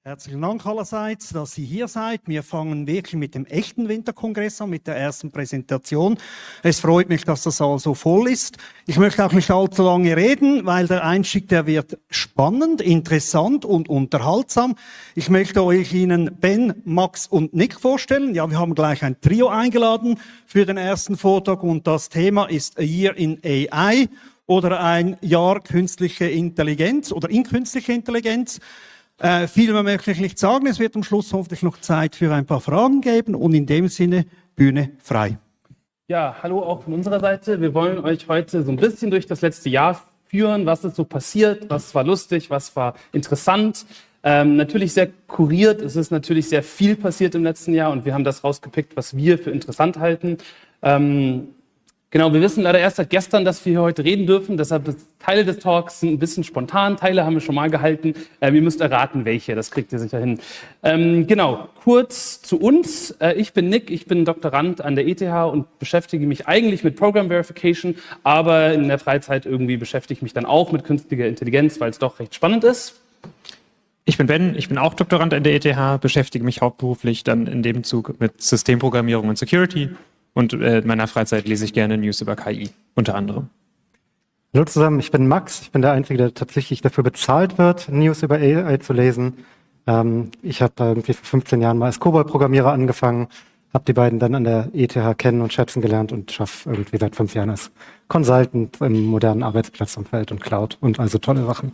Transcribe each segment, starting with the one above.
Herzlichen Dank allerseits, dass Sie hier seid. Wir fangen wirklich mit dem echten Winterkongress an, mit der ersten Präsentation. Es freut mich, dass das Saal so voll ist. Ich möchte auch nicht allzu lange reden, weil der Einstieg, der wird spannend, interessant und unterhaltsam. Ich möchte Ihnen Ben, Max und Nick vorstellen. Ja, wir haben gleich ein Trio eingeladen für den ersten Vortrag und das Thema ist A Year in AI oder ein Jahr künstliche Intelligenz oder in künstliche Intelligenz. Viel mehr möchte ich nicht sagen. Es wird am Schluss hoffentlich noch Zeit für ein paar Fragen geben und in dem Sinne Bühne frei. Ja, hallo auch von unserer Seite. Wir wollen euch heute so ein bisschen durch das letzte Jahr führen, was ist so passiert, was war lustig, was war interessant. Natürlich sehr kuriert, es ist natürlich sehr viel passiert im letzten Jahr und wir haben das rausgepickt, was wir für interessant halten. Genau, wir wissen leider erst seit gestern, dass wir hier heute reden dürfen, deshalb Teile des Talks sind ein bisschen spontan, Teile haben wir schon mal gehalten. Ihr müsst erraten, welche, das kriegt ihr sicher hin. Genau, kurz zu uns. Ich bin Nick, ich bin Doktorand an der ETH und beschäftige mich eigentlich mit Program Verification, aber in der Freizeit irgendwie beschäftige ich mich dann auch mit künstlicher Intelligenz, weil es doch recht spannend ist. Ich bin Ben, ich bin auch Doktorand an der ETH, beschäftige mich hauptberuflich dann in dem Zug mit Systemprogrammierung und Security. Und in meiner Freizeit lese ich gerne News über KI, unter anderem. Hallo zusammen, ich bin Max. Ich bin der Einzige, der tatsächlich dafür bezahlt wird, News über AI zu lesen. Ich habe irgendwie vor 15 Jahren mal als COBOL-Programmierer angefangen, habe die beiden dann an der ETH kennen und schätzen gelernt und schaffe irgendwie seit 5 Jahren als Consultant im modernen Arbeitsplatzumfeld und Cloud und also tolle Sachen.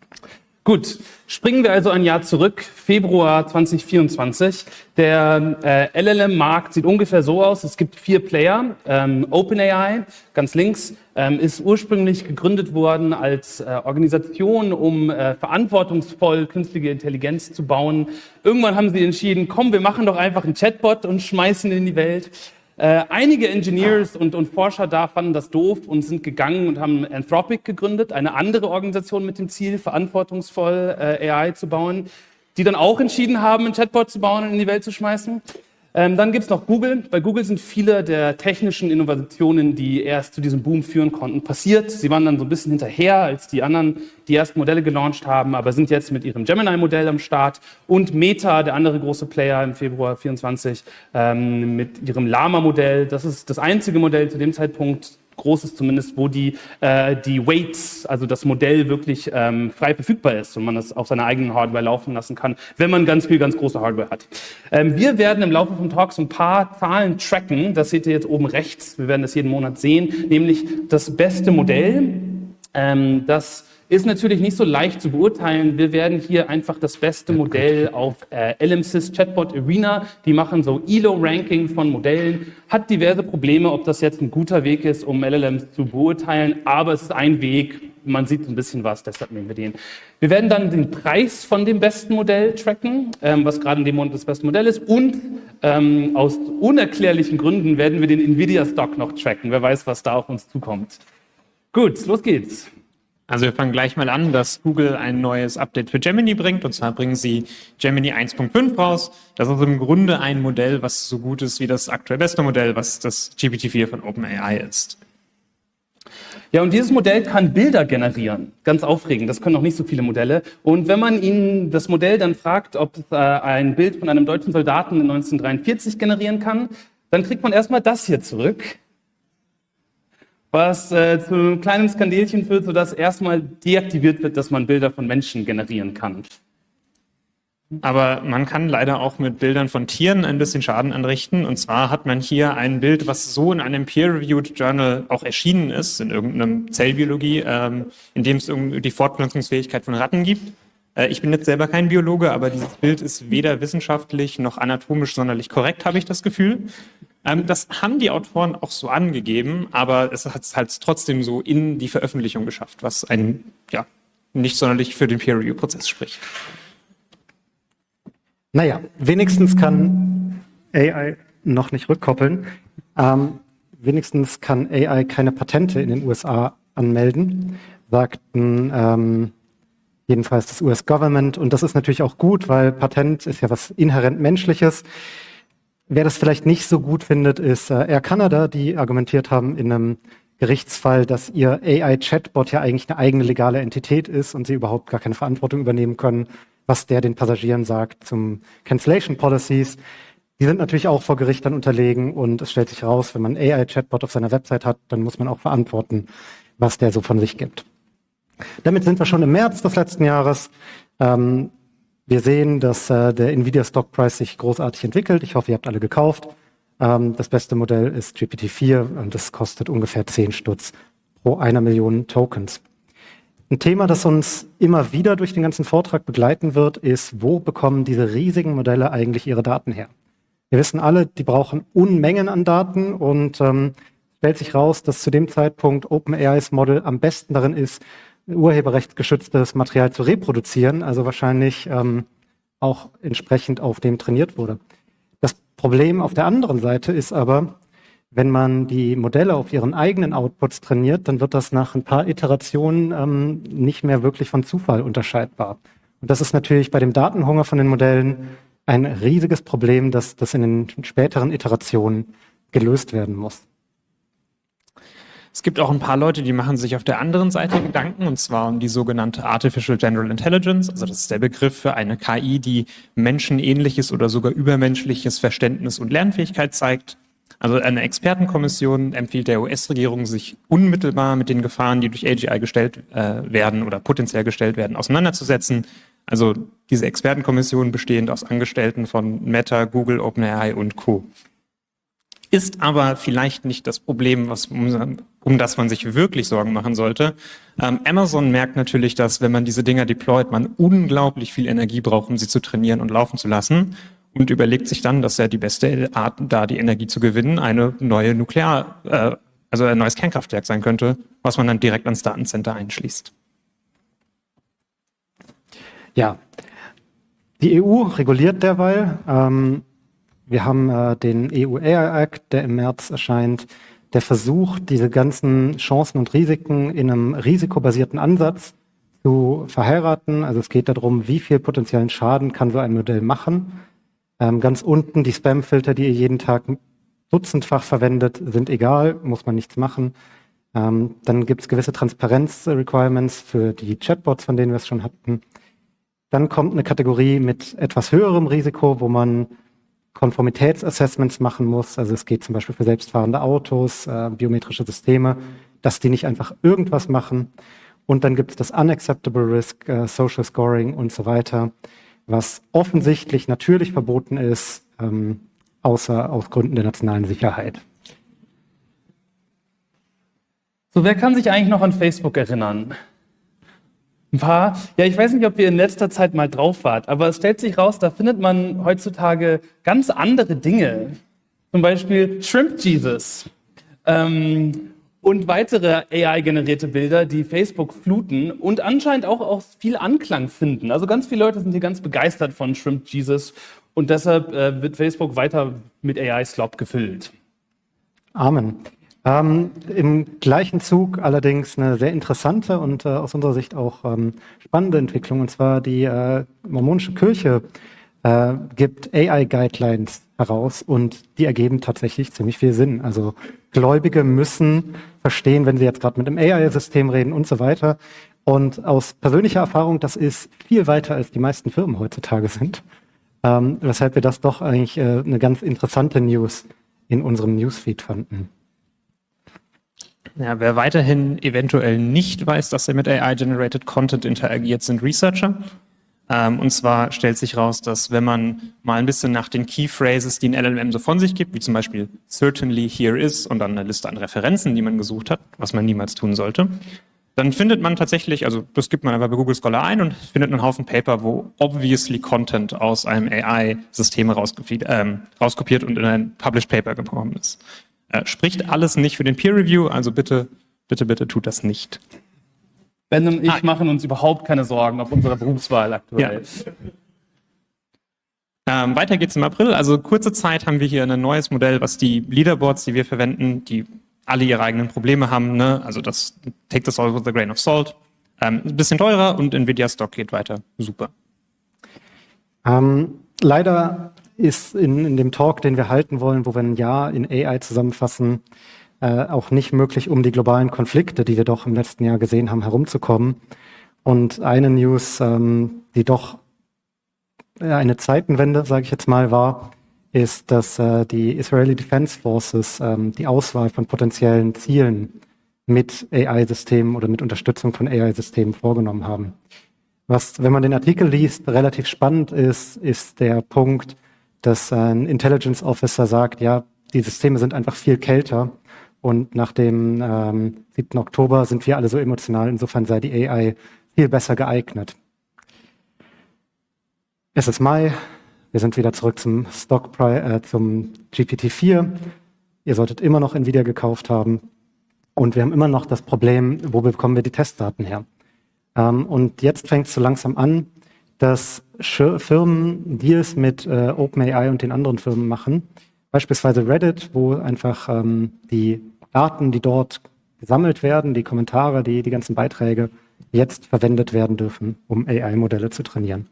Gut, springen wir also ein Jahr zurück, Februar 2024. Der LLM-Markt sieht ungefähr so aus, es gibt 4 Player. OpenAI, ganz links, ist ursprünglich gegründet worden als Organisation, um verantwortungsvoll künstliche Intelligenz zu bauen. Irgendwann haben sie entschieden, komm, wir machen doch einfach einen Chatbot und schmeißen ihn in die Welt. Einige Engineers und Forscher da fanden das doof und sind gegangen und haben Anthropic gegründet, eine andere Organisation mit dem Ziel, verantwortungsvoll AI zu bauen, die dann auch entschieden haben, einen Chatbot zu bauen und in die Welt zu schmeißen. Dann gibt's noch Google. Bei Google sind viele der technischen Innovationen, die erst zu diesem Boom führen konnten, passiert. Sie waren dann so ein bisschen hinterher, als die anderen die ersten Modelle gelauncht haben, aber sind jetzt mit ihrem Gemini-Modell am Start. Und Meta, der andere große Player im Februar 24, mit ihrem Llama-Modell. Das ist das einzige Modell zu dem Zeitpunkt, großes zumindest, wo die Weights, also das Modell wirklich frei verfügbar ist und man das auf seiner eigenen Hardware laufen lassen kann, wenn man ganz große Hardware hat. Wir werden im Laufe vom Talk so ein paar Zahlen tracken, das seht ihr jetzt oben rechts, wir werden das jeden Monat sehen, nämlich das beste Modell, das ist natürlich nicht so leicht zu beurteilen. Wir werden hier einfach das beste Modell auf LMSys Chatbot Arena, die machen so ELO-Ranking von Modellen, hat diverse Probleme, ob das jetzt ein guter Weg ist, um LLMs zu beurteilen, aber es ist ein Weg, man sieht ein bisschen was, deshalb nehmen wir den. Wir werden dann den Preis von dem besten Modell tracken, was gerade in dem Moment das beste Modell ist und aus unerklärlichen Gründen werden wir den Nvidia-Stock noch tracken. Wer weiß, was da auf uns zukommt. Gut, los geht's. Also wir fangen gleich mal an, dass Google ein neues Update für Gemini bringt. Und zwar bringen sie Gemini 1.5 raus. Das ist im Grunde ein Modell, was so gut ist wie das aktuell beste Modell, was das GPT-4 von OpenAI ist. Ja, und dieses Modell kann Bilder generieren. Ganz aufregend, das können noch nicht so viele Modelle. Und wenn man Ihnen das Modell dann fragt, ob es ein Bild von einem deutschen Soldaten in 1943 generieren kann, dann kriegt man erstmal das hier zurück, was zu einem kleinen Skandelchen führt, sodass erstmal deaktiviert wird, dass man Bilder von Menschen generieren kann. Aber man kann leider auch mit Bildern von Tieren ein bisschen Schaden anrichten. Und zwar hat man hier ein Bild, was so in einem Peer-Reviewed Journal auch erschienen ist, in irgendeinem Zellbiologie, in dem es die Fortpflanzungsfähigkeit von Ratten gibt. Ich bin jetzt selber kein Biologe, aber dieses Bild ist weder wissenschaftlich noch anatomisch sonderlich korrekt, habe ich das Gefühl. Das haben die Autoren auch so angegeben, aber es hat es halt trotzdem so in die Veröffentlichung geschafft, was nicht sonderlich für den Peer-Review-Prozess spricht. Naja, wenigstens kann AI noch nicht rückkoppeln. Wenigstens kann AI keine Patente in den USA anmelden, sagten jedenfalls das US-Government. Und das ist natürlich auch gut, weil Patent ist ja was inhärent Menschliches. Wer das vielleicht nicht so gut findet, ist Air Canada, die argumentiert haben in einem Gerichtsfall, dass ihr AI-Chatbot ja eigentlich eine eigene legale Entität ist und sie überhaupt gar keine Verantwortung übernehmen können, was der den Passagieren sagt zum Cancellation Policies. Die sind natürlich auch vor Gericht dann unterlegen und es stellt sich raus, wenn man einen AI-Chatbot auf seiner Website hat, dann muss man auch verantworten, was der so von sich gibt. Damit sind wir schon im März des letzten Jahres. Wir sehen, dass der Nvidia Stock Price sich großartig entwickelt. Ich hoffe, ihr habt alle gekauft. Das beste Modell ist GPT-4 und das kostet ungefähr 10 Stutz pro 1 Million Tokens. Ein Thema, das uns immer wieder durch den ganzen Vortrag begleiten wird, ist, wo bekommen diese riesigen Modelle eigentlich ihre Daten her? Wir wissen alle, die brauchen Unmengen an Daten und stellt sich raus, dass zu dem Zeitpunkt OpenAIs Model am besten darin ist, urheberrechtsgeschütztes Material zu reproduzieren, also wahrscheinlich auch entsprechend auf dem trainiert wurde. Das Problem auf der anderen Seite ist aber, wenn man die Modelle auf ihren eigenen Outputs trainiert, dann wird das nach ein paar Iterationen nicht mehr wirklich von Zufall unterscheidbar. Und das ist natürlich bei dem Datenhunger von den Modellen ein riesiges Problem, das in den späteren Iterationen gelöst werden muss. Es gibt auch ein paar Leute, die machen sich auf der anderen Seite Gedanken, und zwar um die sogenannte Artificial General Intelligence. Also das ist der Begriff für eine KI, die menschenähnliches oder sogar übermenschliches Verständnis und Lernfähigkeit zeigt. Also eine Expertenkommission empfiehlt der US-Regierung, sich unmittelbar mit den Gefahren, die durch AGI gestellt werden oder potenziell gestellt werden, auseinanderzusetzen. Also diese Expertenkommission bestehend aus Angestellten von Meta, Google, OpenAI und Co. Ist aber vielleicht nicht das Problem, um das man sich wirklich Sorgen machen sollte. Amazon merkt natürlich, dass, wenn man diese Dinger deployt, man unglaublich viel Energie braucht, um sie zu trainieren und laufen zu lassen, und überlegt sich dann, dass ja die beste Art, da die Energie zu gewinnen, eine neue also ein neues Kernkraftwerk sein könnte, was man dann direkt ans Datencenter einschließt. Ja, die EU reguliert derweil. Wir haben den EU AI Act, der im März erscheint, der versucht, diese ganzen Chancen und Risiken in einem risikobasierten Ansatz zu verheiraten. Also es geht darum, wie viel potenziellen Schaden kann so ein Modell machen. Ganz unten die Spamfilter, die ihr jeden Tag dutzendfach verwendet, sind egal, muss man nichts machen. Dann gibt es gewisse Transparenz-Requirements für die Chatbots, von denen wir es schon hatten. Dann kommt eine Kategorie mit etwas höherem Risiko, wo man Konformitätsassessments machen muss. Also es geht zum Beispiel für selbstfahrende Autos, biometrische Systeme, dass die nicht einfach irgendwas machen. Und dann gibt es das Unacceptable Risk, Social Scoring und so weiter, was offensichtlich natürlich verboten ist, außer aus Gründen der nationalen Sicherheit. So, wer kann sich eigentlich noch an Facebook erinnern? Ein paar? Ja, ich weiß nicht, ob ihr in letzter Zeit mal drauf wart, aber es stellt sich raus, da findet man heutzutage ganz andere Dinge. Zum Beispiel Shrimp Jesus. Und weitere AI-generierte Bilder, die Facebook fluten und anscheinend auch viel Anklang finden. Also ganz viele Leute sind hier ganz begeistert von Shrimp Jesus und deshalb wird Facebook weiter mit AI-Slop gefüllt. Amen. Im gleichen Zug allerdings eine sehr interessante und aus unserer Sicht auch spannende Entwicklung, und zwar die mormonische Kirche gibt AI-Guidelines heraus und die ergeben tatsächlich ziemlich viel Sinn. Also Gläubige müssen verstehen, wenn sie jetzt gerade mit einem AI-System reden und so weiter. Und aus persönlicher Erfahrung, das ist viel weiter, als die meisten Firmen heutzutage sind. Weshalb wir das doch eigentlich eine ganz interessante News in unserem Newsfeed fanden. Ja, wer weiterhin eventuell nicht weiß, dass er mit AI-Generated Content interagiert, sind Researcher. Und zwar stellt sich raus, dass wenn man mal ein bisschen nach den Key Phrases, die ein LLM so von sich gibt, wie zum Beispiel certainly here is und dann eine Liste an Referenzen, die man gesucht hat, was man niemals tun sollte, dann findet man tatsächlich, also das gibt man aber bei Google Scholar ein und findet einen Haufen Paper, wo obviously Content aus einem AI-System rauskopiert und in ein Published Paper gekommen ist. Spricht alles nicht für den Peer Review, also bitte tut das nicht. Ben und ich machen uns überhaupt keine Sorgen auf unserer Berufswahl aktuell. Ja. Weiter geht's im April. Also kurze Zeit haben wir hier ein neues Modell, was die Leaderboards, die wir verwenden, die alle ihre eigenen Probleme haben, ne? Also das take this all with a grain of salt. Ein bisschen teurer und Nvidia Stock geht weiter. Super. Leider ist in dem Talk, den wir halten wollen, wo wir ein Jahr in AI zusammenfassen, auch nicht möglich, um die globalen Konflikte, die wir doch im letzten Jahr gesehen haben, herumzukommen. Und eine News, die doch eine Zeitenwende, sage ich jetzt mal, war, ist, dass die Israeli Defense Forces die Auswahl von potenziellen Zielen mit AI-Systemen oder mit Unterstützung von AI-Systemen vorgenommen haben. Was, wenn man den Artikel liest, relativ spannend ist, ist der Punkt, dass ein Intelligence Officer sagt, ja, die Systeme sind einfach viel kälter und nach dem 7. Oktober sind wir alle so emotional, insofern sei die AI viel besser geeignet. Es ist Mai, wir sind wieder zurück zum zum GPT-4. Ihr solltet immer noch Nvidia gekauft haben und wir haben immer noch das Problem, wo bekommen wir die Testdaten her? Und jetzt fängt es so langsam an, dass Firmen Deals mit OpenAI und den anderen Firmen machen. Beispielsweise Reddit, wo einfach die Daten, die dort gesammelt werden, die Kommentare, die ganzen Beiträge jetzt verwendet werden dürfen, um AI-Modelle zu trainieren.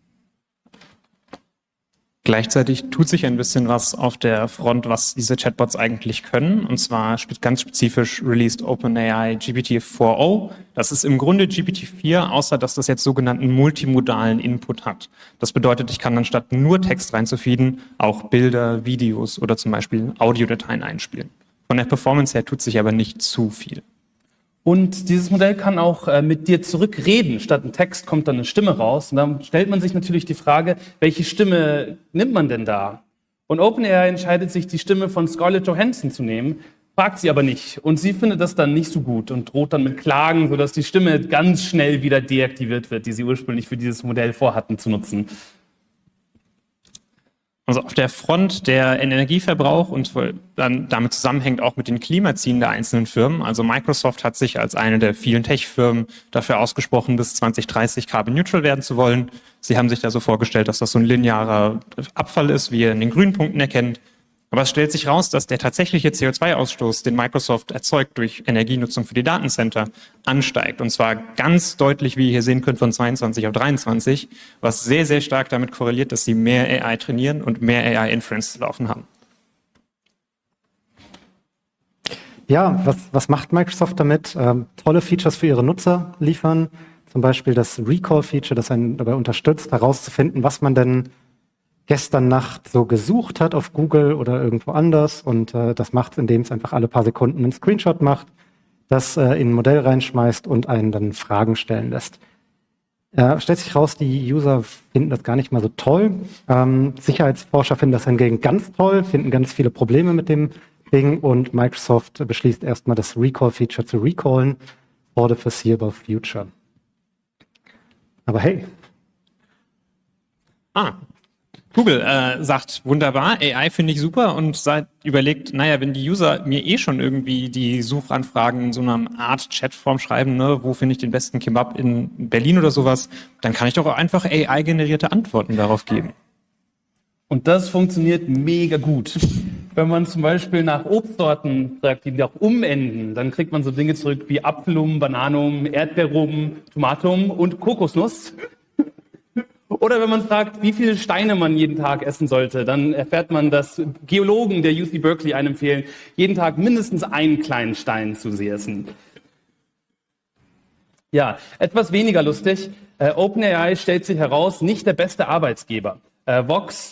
Gleichzeitig tut sich ein bisschen was auf der Front, was diese Chatbots eigentlich können. Und zwar ganz spezifisch released OpenAI GPT-4o. Das ist im Grunde GPT-4, außer dass das jetzt sogenannten multimodalen Input hat. Das bedeutet, ich kann anstatt nur Text reinzufeeden, auch Bilder, Videos oder zum Beispiel Audiodateien einspielen. Von der Performance her tut sich aber nicht zu viel. Und dieses Modell kann auch mit dir zurückreden. Statt ein Text kommt dann eine Stimme raus. Und dann stellt man sich natürlich die Frage, welche Stimme nimmt man denn da? Und OpenAI entscheidet sich, die Stimme von Scarlett Johansson zu nehmen, fragt sie aber nicht. Und sie findet das dann nicht so gut und droht dann mit Klagen, sodass die Stimme ganz schnell wieder deaktiviert wird, die sie ursprünglich für dieses Modell vorhatten zu nutzen. Also auf der Front der Energieverbrauch und dann damit zusammenhängt auch mit den Klimazielen der einzelnen Firmen. Also Microsoft hat sich als eine der vielen Tech-Firmen dafür ausgesprochen, bis 2030 carbon neutral werden zu wollen. Sie haben sich da so vorgestellt, dass das so ein linearer Abfall ist, wie ihr in den grünen Punkten erkennt. Aber es stellt sich raus, dass der tatsächliche CO2-Ausstoß, den Microsoft erzeugt durch Energienutzung für die Datencenter, ansteigt. Und zwar ganz deutlich, wie ihr hier sehen könnt, von 22 auf 23, was sehr, sehr stark damit korreliert, dass sie mehr AI trainieren und mehr AI-Inference zu laufen haben. Ja, was macht Microsoft damit? Tolle Features für ihre Nutzer liefern. Zum Beispiel das Recall-Feature, das einen dabei unterstützt, herauszufinden, was man denn gestern Nacht so gesucht hat auf Google oder irgendwo anders. Und das macht es, indem es einfach alle paar Sekunden einen Screenshot macht, das in ein Modell reinschmeißt und einen dann Fragen stellen lässt. Stellt sich raus, die User finden das gar nicht mal so toll. Sicherheitsforscher finden das hingegen ganz toll, finden ganz viele Probleme mit dem Ding und Microsoft beschließt erstmal das Recall-Feature zu recallen for the foreseeable future. Aber hey. Google sagt, wunderbar, AI finde ich super und überlegt, naja, wenn die User mir schon irgendwie die Suchanfragen in so einer Art Chatform schreiben, ne, wo finde ich den besten Kebab in Berlin oder sowas, dann kann ich doch auch einfach AI-generierte Antworten darauf geben. Und das funktioniert mega gut. Wenn man zum Beispiel nach Obstsorten sagt, die auch umenden, dann kriegt man so Dinge zurück wie Apfelum, Bananum, Erdbeerum, Tomatum und Kokosnuss. Oder wenn man fragt, wie viele Steine man jeden Tag essen sollte, dann erfährt man, dass Geologen der UC Berkeley einem empfehlen, jeden Tag mindestens einen kleinen Stein zu essen. Ja, etwas weniger lustig. OpenAI stellt sich heraus, nicht der beste Arbeitsgeber. Vox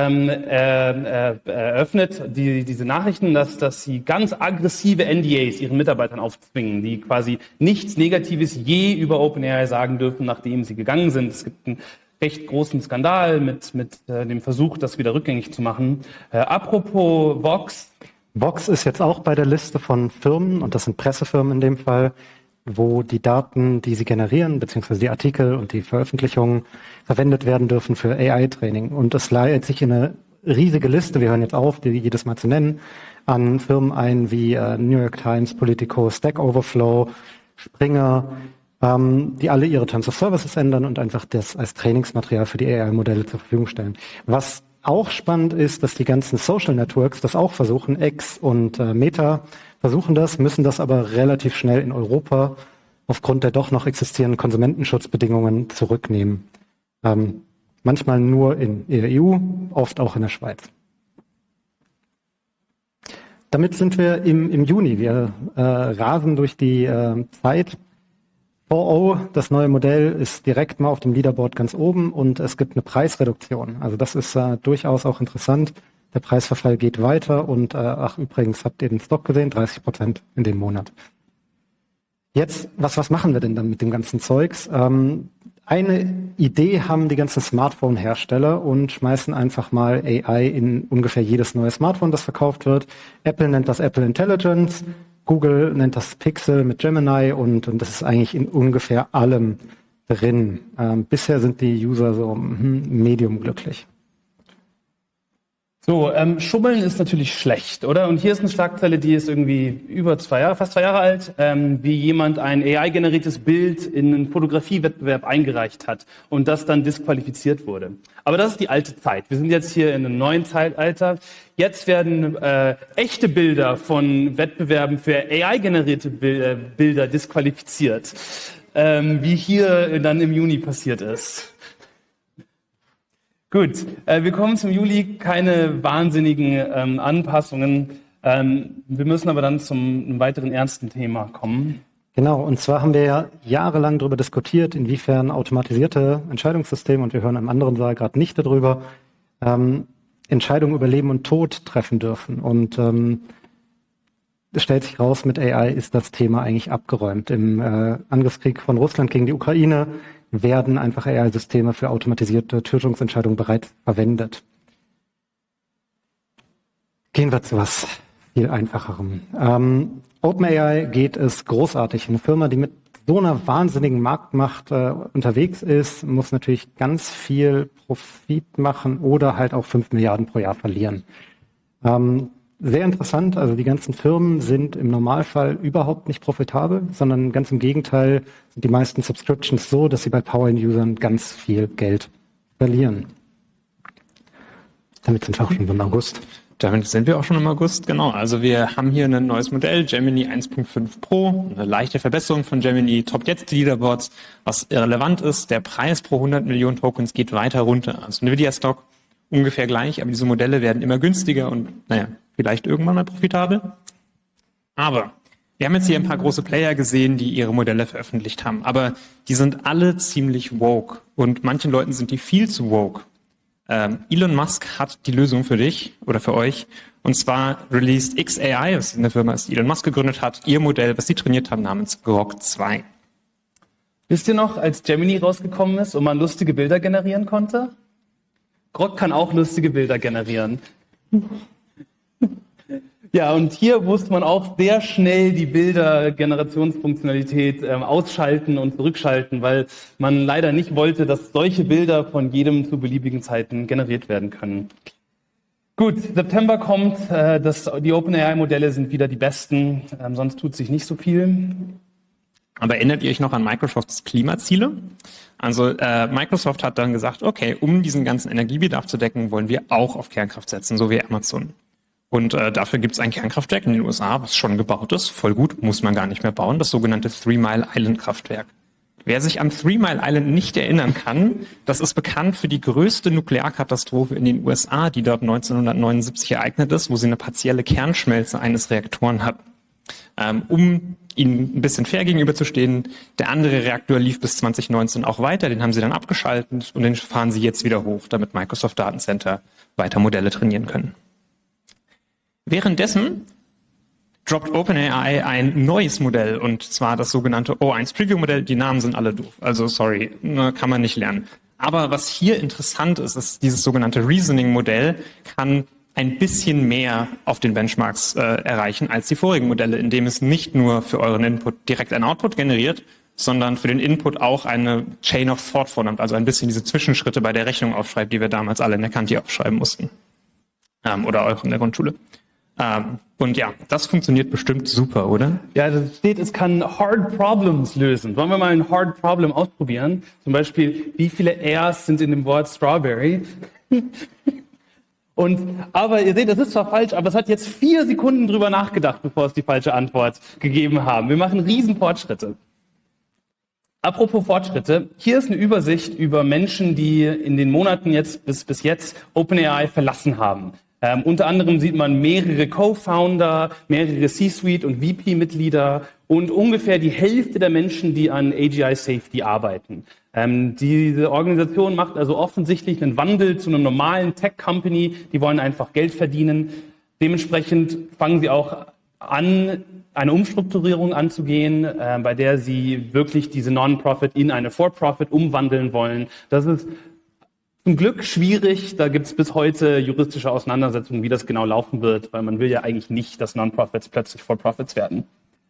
eröffnet diese Nachrichten, dass sie ganz aggressive NDAs ihren Mitarbeitern aufzwingen, die quasi nichts Negatives je über OpenAI sagen dürfen, nachdem sie gegangen sind. Es gibt einen recht großen Skandal mit dem Versuch, das wieder rückgängig zu machen. Apropos Vox. Vox ist jetzt auch bei der Liste von Firmen, und das sind Pressefirmen in dem Fall, wo die Daten, die sie generieren, beziehungsweise die Artikel und die Veröffentlichungen verwendet werden dürfen für AI-Training. Und es leitet sich in eine riesige Liste, wir hören jetzt auf, die jedes Mal zu nennen, an Firmen ein wie New York Times, Politico, Stack Overflow, Springer, die alle ihre Terms of Services ändern und einfach das als Trainingsmaterial für die AI-Modelle zur Verfügung stellen. Was auch spannend ist, dass die ganzen Social Networks das auch versuchen, X und Meta versuchen das, müssen das aber relativ schnell in Europa aufgrund der doch noch existierenden Konsumentenschutzbedingungen zurücknehmen. Manchmal nur in der EU, oft auch in der Schweiz. Damit sind wir im Juni. Wir rasen durch die Zeit. 4.0, das neue Modell, ist direkt mal auf dem Leaderboard ganz oben und es gibt eine Preisreduktion. Also das ist durchaus auch interessant. Der Preisverfall geht weiter und übrigens, habt ihr den Stock gesehen? 30% in dem Monat. Jetzt, was machen wir denn dann mit dem ganzen Zeugs? Eine Idee haben die ganzen Smartphone-Hersteller und schmeißen einfach mal AI in ungefähr jedes neue Smartphone, das verkauft wird. Apple nennt das Apple Intelligence, Google nennt das Pixel mit Gemini und das ist eigentlich in ungefähr allem drin. Bisher sind die User so medium glücklich. So, Schummeln ist natürlich schlecht, oder? Und hier ist eine Schlagzeile, die ist irgendwie fast 2 Jahre alt, wie jemand ein AI-generiertes Bild in einen Fotografiewettbewerb eingereicht hat und das dann disqualifiziert wurde. Aber das ist die alte Zeit. Wir sind jetzt hier in einem neuen Zeitalter. Jetzt werden echte Bilder von Wettbewerben für AI-generierte Bilder disqualifiziert, wie hier dann im Juni passiert ist. Gut, wir kommen zum Juli, keine wahnsinnigen Anpassungen. Wir müssen aber dann zum einem weiteren ernsten Thema kommen. Genau, und zwar haben wir ja jahrelang darüber diskutiert, inwiefern automatisierte Entscheidungssysteme, und wir hören im anderen Saal gerade nicht darüber, Entscheidungen über Leben und Tod treffen dürfen. Und es stellt sich raus, mit AI ist das Thema eigentlich abgeräumt. Im Angriffskrieg von Russland gegen die Ukraine werden einfach AI-Systeme für automatisierte Tötungsentscheidungen bereits verwendet. Gehen wir zu was viel Einfacherem. OpenAI geht es großartig. Eine Firma, die mit so einer wahnsinnigen Marktmacht unterwegs ist, muss natürlich ganz viel Profit machen oder halt auch 5 Milliarden pro Jahr verlieren. Sehr interessant, also die ganzen Firmen sind im Normalfall überhaupt nicht profitabel, sondern ganz im Gegenteil sind die meisten Subscriptions so, dass sie bei Power-Usern ganz viel Geld verlieren. Damit sind wir auch schon im August. Damit sind wir auch schon im August, genau. Also wir haben hier ein neues Modell, Gemini 1.5 Pro, eine leichte Verbesserung von Gemini, toppt jetzt die Leaderboards. Was irrelevant ist, der Preis pro 100 Millionen Tokens geht weiter runter. Also Nvidia-Stock ungefähr gleich, aber diese Modelle werden immer günstiger und vielleicht irgendwann mal profitabel. Aber wir haben jetzt hier ein paar große Player gesehen, die ihre Modelle veröffentlicht haben, aber die sind alle ziemlich woke und manchen Leuten sind die viel zu woke. Elon Musk hat die Lösung für dich oder für euch, und zwar released xAI, das ist eine Firma, die Elon Musk gegründet hat, ihr Modell, was sie trainiert haben, namens Grok 2. Wisst ihr noch, als Gemini rausgekommen ist und man lustige Bilder generieren konnte? Grok kann auch lustige Bilder generieren. Ja, und hier musste man auch sehr schnell die Bildergenerationsfunktionalität ausschalten und zurückschalten, weil man leider nicht wollte, dass solche Bilder von jedem zu beliebigen Zeiten generiert werden können. Gut, September kommt, die OpenAI-Modelle sind wieder die besten, sonst tut sich nicht so viel. Aber erinnert ihr euch noch an Microsofts Klimaziele? Also Microsoft hat dann gesagt, okay, um diesen ganzen Energiebedarf zu decken, wollen wir auch auf Kernkraft setzen, so wie Amazon. Und dafür gibt es ein Kernkraftwerk in den USA, was schon gebaut ist. Voll gut, muss man gar nicht mehr bauen. Das sogenannte 3 Mile Island Kraftwerk. Wer sich an 3 Mile Island nicht erinnern kann, das ist bekannt für die größte Nuklearkatastrophe in den USA, die dort 1979 ereignet ist, wo sie eine partielle Kernschmelze eines Reaktoren hatten. Um ihnen ein bisschen fair gegenüberzustehen, der andere Reaktor lief bis 2019 auch weiter, den haben sie dann abgeschaltet und den fahren sie jetzt wieder hoch, damit Microsoft Datencenter weiter Modelle trainieren können. Währenddessen droppt OpenAI ein neues Modell, und zwar das sogenannte O1 Preview Modell. Die Namen sind alle doof, also sorry, kann man nicht lernen. Aber was hier interessant ist, ist dieses sogenannte Reasoning Modell kann ein bisschen mehr auf den Benchmarks erreichen als die vorigen Modelle, indem es nicht nur für euren Input direkt einen Output generiert, sondern für den Input auch eine Chain of Thought vornimmt, also ein bisschen diese Zwischenschritte bei der Rechnung aufschreibt, die wir damals alle in der Kanti aufschreiben mussten. Oder auch in der Grundschule. Und ja, das funktioniert bestimmt super, oder? Ja, da steht, es kann Hard Problems lösen. Wollen wir mal ein Hard Problem ausprobieren? Zum Beispiel, wie viele R's sind in dem Wort Strawberry? Aber ihr seht, das ist zwar falsch, aber es hat jetzt 4 Sekunden drüber nachgedacht, bevor es die falsche Antwort gegeben haben. Wir machen riesen Fortschritte. Apropos Fortschritte, hier ist eine Übersicht über Menschen, die in den Monaten jetzt bis jetzt OpenAI verlassen haben. Unter anderem sieht man mehrere Co-Founder, mehrere C-Suite und VP-Mitglieder und ungefähr die Hälfte der Menschen, die an AGI Safety arbeiten. Diese Organisation macht also offensichtlich einen Wandel zu einem normalen Tech-Company. Die wollen einfach Geld verdienen. Dementsprechend fangen sie auch an, eine Umstrukturierung anzugehen, bei der sie wirklich diese Non-Profit in eine For-Profit umwandeln wollen. Das ist zum Glück schwierig. Da gibt es bis heute juristische Auseinandersetzungen, wie das genau laufen wird, weil man will ja eigentlich nicht, dass Non-Profits plötzlich For-Profits werden.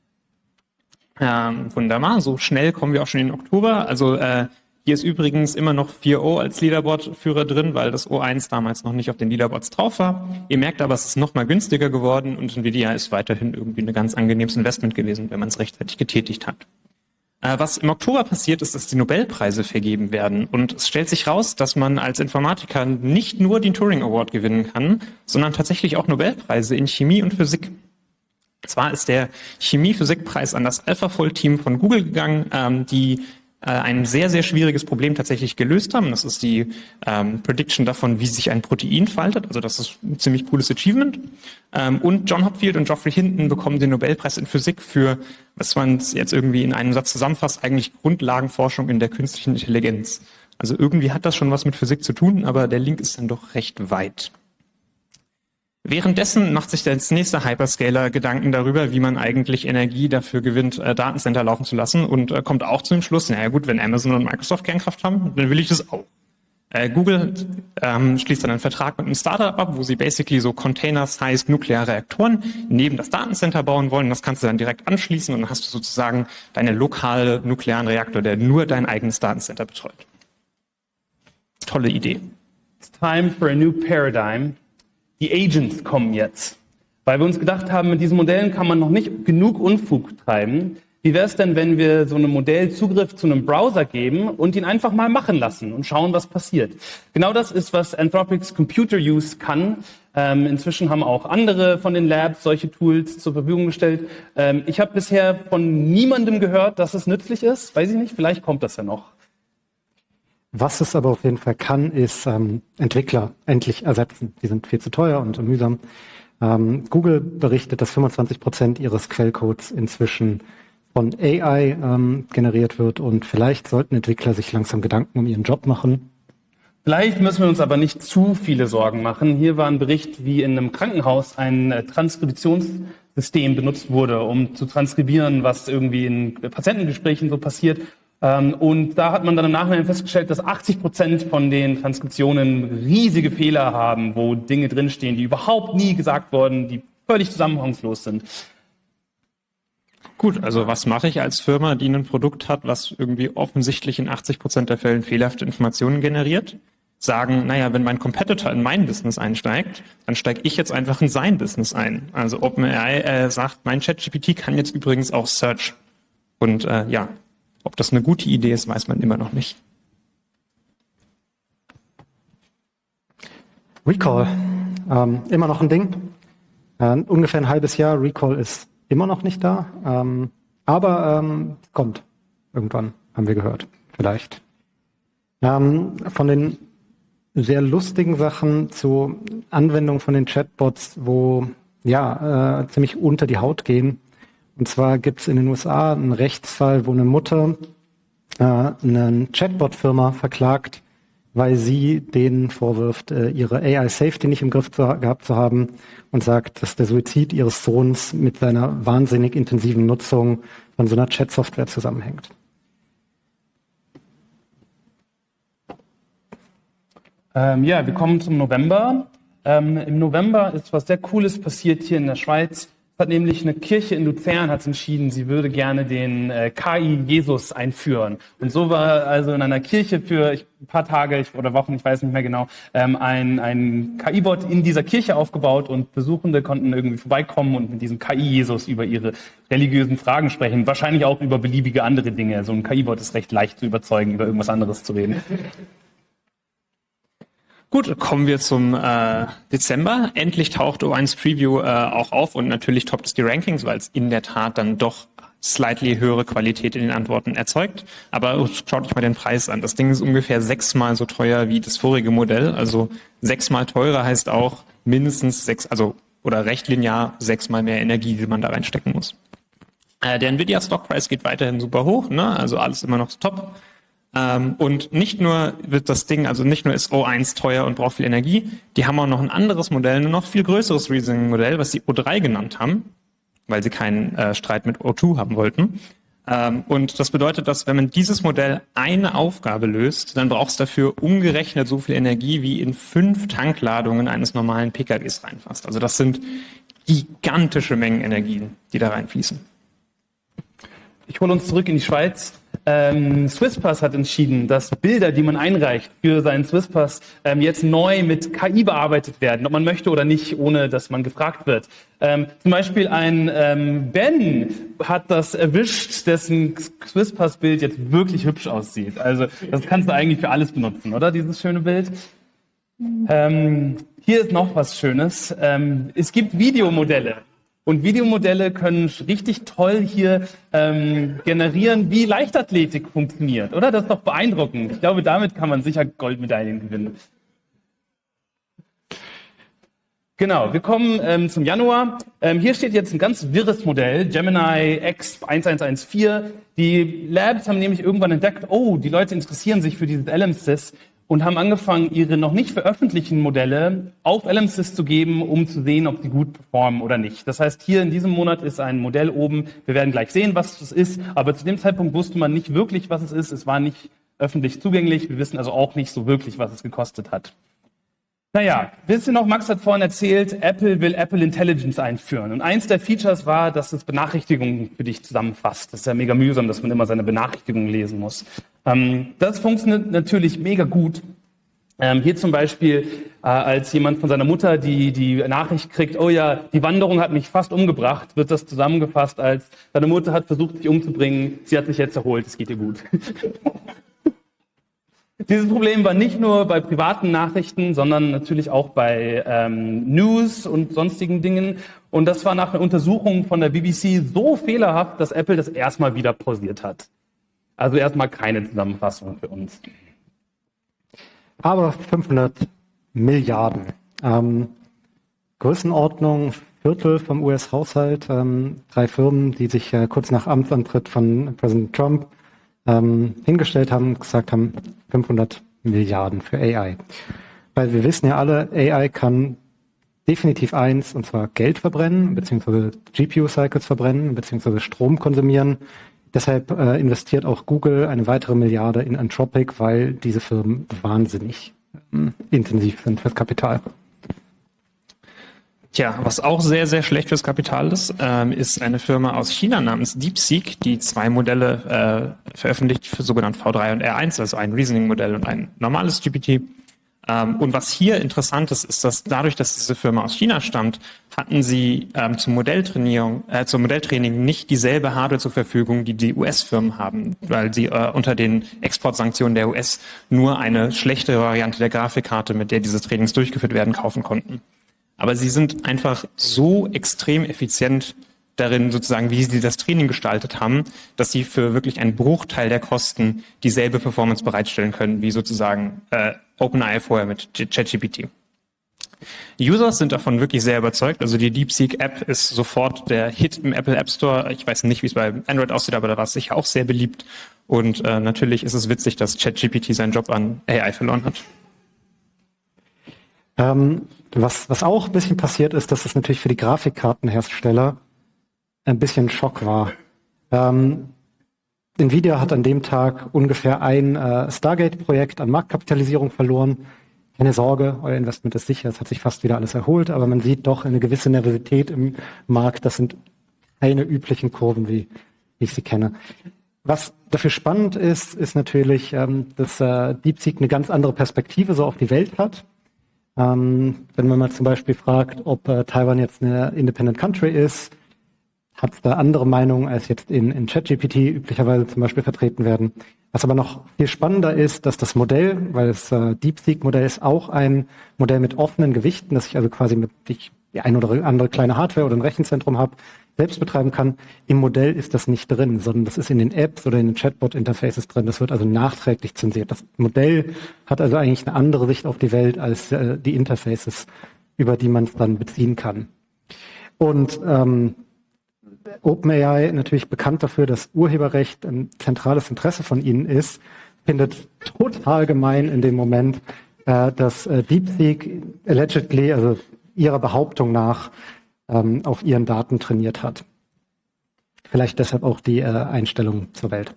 Wunderbar, so schnell kommen wir auch schon in den Oktober. Also hier ist übrigens immer noch 4O als Leaderboard-Führer drin, weil das O1 damals noch nicht auf den Leaderboards drauf war. Ihr merkt aber, es ist noch mal günstiger geworden und Nvidia ist weiterhin irgendwie ein ganz angenehmes Investment gewesen, wenn man es rechtzeitig getätigt hat. Was im Oktober passiert ist, dass die Nobelpreise vergeben werden. Und es stellt sich raus, dass man als Informatiker nicht nur den Turing Award gewinnen kann, sondern tatsächlich auch Nobelpreise in Chemie und Physik. Zwar ist der Chemie-Physik-Preis an das AlphaFold-Team von Google gegangen, die ein sehr, sehr schwieriges Problem tatsächlich gelöst haben. Das ist die Prediction davon, wie sich ein Protein faltet. Also das ist ein ziemlich cooles Achievement. Und John Hopfield und Geoffrey Hinton bekommen den Nobelpreis in Physik für, was man jetzt irgendwie in einem Satz zusammenfasst, eigentlich Grundlagenforschung in der künstlichen Intelligenz. Also irgendwie hat das schon was mit Physik zu tun, aber der Link ist dann doch recht weit. Währenddessen macht sich der nächste Hyperscaler Gedanken darüber, wie man eigentlich Energie dafür gewinnt, Datencenter laufen zu lassen und kommt auch zu dem Schluss, naja gut, wenn Amazon und Microsoft Kernkraft haben, dann will ich das auch. Google schließt dann einen Vertrag mit einem Startup ab, wo sie basically so Container-sized nukleare Reaktoren neben das Datencenter bauen wollen. Das kannst du dann direkt anschließen und dann hast du sozusagen deinen lokalen nuklearen Reaktor, der nur dein eigenes Datencenter betreut. Tolle Idee. It's time for a new paradigm. Die Agents kommen jetzt, weil wir uns gedacht haben, mit diesen Modellen kann man noch nicht genug Unfug treiben. Wie wäre es denn, wenn wir so einem Modell Zugriff zu einem Browser geben und ihn einfach mal machen lassen und schauen, was passiert? Genau das ist, was Anthropic's Computer Use kann. Inzwischen haben auch andere von den Labs solche Tools zur Verfügung gestellt. Ich habe bisher von niemandem gehört, dass es nützlich ist. Weiß ich nicht, vielleicht kommt das ja noch. Was es aber auf jeden Fall kann, ist Entwickler endlich ersetzen. Die sind viel zu teuer und mühsam. Google berichtet, dass 25% ihres Quellcodes inzwischen von AI generiert wird und vielleicht sollten Entwickler sich langsam Gedanken um ihren Job machen. Vielleicht müssen wir uns aber nicht zu viele Sorgen machen. Hier war ein Bericht, wie in einem Krankenhaus ein Transkriptionssystem benutzt wurde, um zu transkribieren, was irgendwie in Patientengesprächen so passiert. Und da hat man dann im Nachhinein festgestellt, dass 80% von den Transkriptionen riesige Fehler haben, wo Dinge drinstehen, die überhaupt nie gesagt wurden, die völlig zusammenhangslos sind. Gut, also was mache ich als Firma, die ein Produkt hat, was irgendwie offensichtlich in 80% der Fällen fehlerhafte Informationen generiert? Sagen, naja, wenn mein Competitor in mein Business einsteigt, dann steige ich jetzt einfach in sein Business ein. Also OpenAI sagt, mein ChatGPT kann jetzt übrigens auch Search. Und ob das eine gute Idee ist, weiß man immer noch nicht. Recall, immer noch ein Ding. Ungefähr ein halbes Jahr. Recall ist immer noch nicht da. Aber kommt. Irgendwann, haben wir gehört. Vielleicht. Von den sehr lustigen Sachen zu Anwendungen von den Chatbots, wo ziemlich unter die Haut gehen. Und zwar gibt es in den USA einen Rechtsfall, wo eine Mutter eine Chatbot-Firma verklagt, weil sie denen vorwirft, ihre AI-Safety nicht im Griff gehabt zu haben und sagt, dass der Suizid ihres Sohns mit seiner wahnsinnig intensiven Nutzung von so einer Chat-Software zusammenhängt. Wir kommen zum November. Im November ist was sehr Cooles passiert hier in der Schweiz. Hat nämlich eine Kirche in Luzern hat entschieden, sie würde gerne den KI-Jesus einführen. Und so war also in einer Kirche für ein paar Tage oder Wochen, ich weiß nicht mehr genau, ein KI-Bot in dieser Kirche aufgebaut und Besuchende konnten irgendwie vorbeikommen und mit diesem KI-Jesus über ihre religiösen Fragen sprechen. Wahrscheinlich auch über beliebige andere Dinge. So ein KI-Bot ist recht leicht zu überzeugen, über irgendwas anderes zu reden. Gut, kommen wir zum Dezember. Endlich taucht O1 Preview auch auf und natürlich toppt es die Rankings, weil es in der Tat dann doch slightly höhere Qualität in den Antworten erzeugt. Aber schaut euch mal den Preis an. Das Ding ist ungefähr 6-mal so teuer wie das vorige Modell. Also 6-mal teurer heißt auch mindestens 6, oder recht linear 6-mal mehr Energie, die man da reinstecken muss. Der Nvidia Stockpreis geht weiterhin super hoch, ne? Also alles immer noch top. Und nicht nur wird das Ding, also nicht nur ist O1 teuer und braucht viel Energie, die haben auch noch ein anderes Modell, ein noch viel größeres Reasoning-Modell, was sie O3 genannt haben, weil sie keinen Streit mit O2 haben wollten. Und das bedeutet, dass wenn man dieses Modell eine Aufgabe löst, dann braucht es dafür umgerechnet so viel Energie, wie in 5 Tankladungen eines normalen PKWs reinfasst. Also das sind gigantische Mengen Energien, die da reinfließen. Ich hole uns zurück in die Schweiz. Swisspass hat entschieden, dass Bilder, die man einreicht für seinen Swisspass, jetzt neu mit KI bearbeitet werden, ob man möchte oder nicht, ohne dass man gefragt wird. Zum Beispiel ein Ben hat das erwischt, dessen Swisspass-Bild jetzt wirklich hübsch aussieht. Also das kannst du eigentlich für alles benutzen, oder? Dieses schöne Bild. Hier ist noch was Schönes. Es gibt Videomodelle. Und Videomodelle können richtig toll hier generieren, wie Leichtathletik funktioniert, oder? Das ist doch beeindruckend. Ich glaube, damit kann man sicher Goldmedaillen gewinnen. Genau, wir kommen zum Januar. Hier steht jetzt ein ganz wirres Modell, Gemini X1114. Die Labs haben nämlich irgendwann entdeckt, oh, die Leute interessieren sich für dieses LM-Sys und haben angefangen, ihre noch nicht veröffentlichten Modelle auf LM-Sys zu geben, um zu sehen, ob sie gut performen oder nicht. Das heißt, hier in diesem Monat ist ein Modell oben. Wir werden gleich sehen, was es ist. Aber zu dem Zeitpunkt wusste man nicht wirklich, was es ist. Es war nicht öffentlich zugänglich. Wir wissen also auch nicht so wirklich, was es gekostet hat. Naja, wisst ihr noch, Max hat vorhin erzählt, Apple will Apple Intelligence einführen. Und eins der Features war, dass es Benachrichtigungen für dich zusammenfasst. Das ist ja mega mühsam, dass man immer seine Benachrichtigungen lesen muss. Das funktioniert natürlich mega gut. Hier zum Beispiel, als jemand von seiner Mutter die Nachricht kriegt, oh ja, die Wanderung hat mich fast umgebracht, wird das zusammengefasst als, deine Mutter hat versucht, sich umzubringen, sie hat sich jetzt erholt, es geht ihr gut. Dieses Problem war nicht nur bei privaten Nachrichten, sondern natürlich auch bei News und sonstigen Dingen. Und das war nach einer Untersuchung von der BBC so fehlerhaft, dass Apple das erstmal wieder pausiert hat. Also erstmal keine Zusammenfassung für uns. Aber 500 Milliarden. Größenordnung, Viertel vom US-Haushalt. 3 Firmen, die sich kurz nach Amtsantritt von Präsident Trump hingestellt haben und gesagt haben, 500 Milliarden für AI. Weil wir wissen ja alle, AI kann definitiv eins, und zwar Geld verbrennen, beziehungsweise GPU-Cycles verbrennen, beziehungsweise Strom konsumieren. Deshalb investiert auch Google eine weitere Milliarde in Anthropic, weil diese Firmen wahnsinnig intensiv sind fürs Kapital. Tja, was auch sehr, sehr schlecht fürs Kapital ist, ist eine Firma aus China namens DeepSeek, die 2 Modelle veröffentlicht, für sogenannt V3 und R1, also ein Reasoning-Modell und ein normales GPT. Und was hier interessant ist, ist, dass dadurch, dass diese Firma aus China stammt, hatten sie zum Modelltraining nicht dieselbe Hardware zur Verfügung, die die US-Firmen haben, weil sie unter den Exportsanktionen der US nur eine schlechtere Variante der Grafikkarte, mit der diese Trainings durchgeführt werden, kaufen konnten. Aber sie sind einfach so extrem effizient darin, sozusagen, wie sie das Training gestaltet haben, dass sie für wirklich einen Bruchteil der Kosten dieselbe Performance bereitstellen können, wie sozusagen OpenAI vorher mit ChatGPT. Die Users sind davon wirklich sehr überzeugt. Also die DeepSeek-App ist sofort der Hit im Apple App Store. Ich weiß nicht, wie es bei Android aussieht, aber da war es sicher auch sehr beliebt. Und natürlich ist es witzig, dass ChatGPT seinen Job an AI verloren hat. Was auch ein bisschen passiert ist, dass es natürlich für die Grafikkartenhersteller ein bisschen ein Schock war. Nvidia hat an dem Tag ungefähr ein Stargate-Projekt an Marktkapitalisierung verloren. Keine Sorge, euer Investment ist sicher, es hat sich fast wieder alles erholt, aber man sieht doch eine gewisse Nervosität im Markt. Das sind keine üblichen Kurven, wie ich sie kenne. Was dafür spannend ist, ist natürlich, dass DeepSeek eine ganz andere Perspektive so auf die Welt hat. Wenn man mal zum Beispiel fragt, ob Taiwan jetzt eine Independent Country ist, hat es da andere Meinungen, als jetzt in ChatGPT üblicherweise zum Beispiel vertreten werden. Was aber noch viel spannender ist, dass das Modell, weil das DeepSeek-Modell ist auch ein Modell mit offenen Gewichten, dass ich also quasi mit die ein oder andere kleine Hardware oder ein Rechenzentrum habe, selbst betreiben kann. Im Modell ist das nicht drin, sondern das ist in den Apps oder in den Chatbot-Interfaces drin. Das wird also nachträglich zensiert. Das Modell hat also eigentlich eine andere Sicht auf die Welt als die Interfaces, über die man es dann beziehen kann. Und OpenAI natürlich bekannt dafür, dass Urheberrecht ein zentrales Interesse von ihnen ist, findet total gemein in dem Moment, dass DeepSeek allegedly, also ihrer Behauptung nach, auf ihren Daten trainiert hat. Vielleicht deshalb auch die Einstellung zur Welt.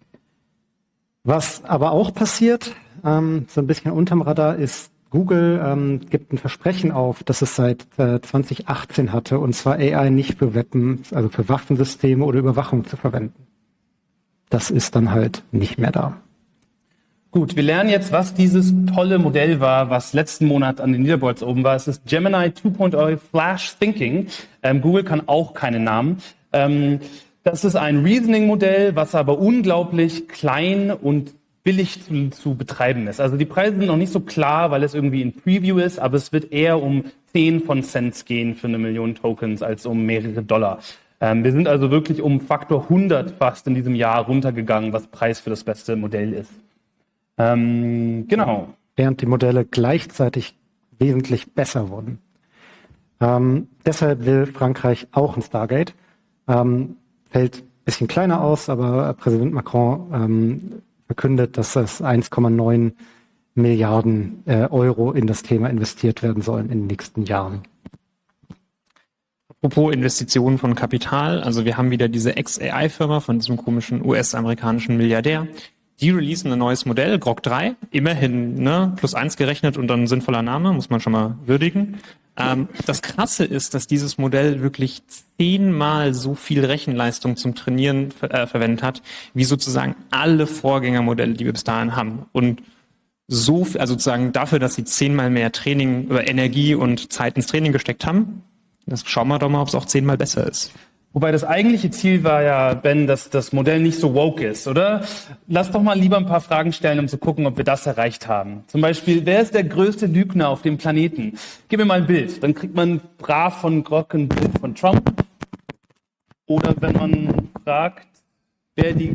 Was aber auch passiert, so ein bisschen unterm Radar, ist, Google gibt ein Versprechen auf, das es seit 2018 hatte, und zwar AI nicht für also für Waffensysteme oder Überwachung zu verwenden. Das ist dann halt nicht mehr da. Gut, wir lernen jetzt, was dieses tolle Modell war, was letzten Monat an den Leaderboards oben war. Es ist Gemini 2.0 Flash Thinking. Google kann auch keinen Namen. Das ist ein Reasoning-Modell, was aber unglaublich klein und billig zu betreiben ist. Also die Preise sind noch nicht so klar, weil es irgendwie in Preview ist, aber es wird eher um 10 von Cents gehen für 1 Million Tokens als um mehrere Dollar. Wir sind also wirklich um Faktor 100 fast in diesem Jahr runtergegangen, was Preis für das beste Modell ist. Genau. Während die Modelle gleichzeitig wesentlich besser wurden. Deshalb will Frankreich auch ein Stargate. Fällt ein bisschen kleiner aus, aber Präsident Macron verkündet, dass es 1,9 Milliarden Euro in das Thema investiert werden sollen in den nächsten Jahren. Apropos Investitionen von Kapital, also wir haben wieder diese Ex-AI-Firma von diesem komischen US-amerikanischen Milliardär. Die releasen ein neues Modell, Grok 3, immerhin +1 gerechnet und dann ein sinnvoller Name, muss man schon mal würdigen. Das Krasse ist, dass dieses Modell wirklich 10-mal so viel Rechenleistung zum Trainieren verwendet hat, wie sozusagen alle Vorgängermodelle, die wir bis dahin haben. Und so, also sozusagen dafür, dass sie 10-mal mehr Training über Energie und Zeit ins Training gesteckt haben, das schauen wir doch mal, ob es auch 10-mal besser ist. Wobei das eigentliche Ziel war ja, Ben, dass das Modell nicht so woke ist, oder? Lass doch mal lieber ein paar Fragen stellen, um zu gucken, ob wir das erreicht haben. Zum Beispiel, wer ist der größte Lügner auf dem Planeten? Gib mir mal ein Bild. Dann kriegt man brav von Grok ein Bild von Trump. Oder wenn man fragt, wer die...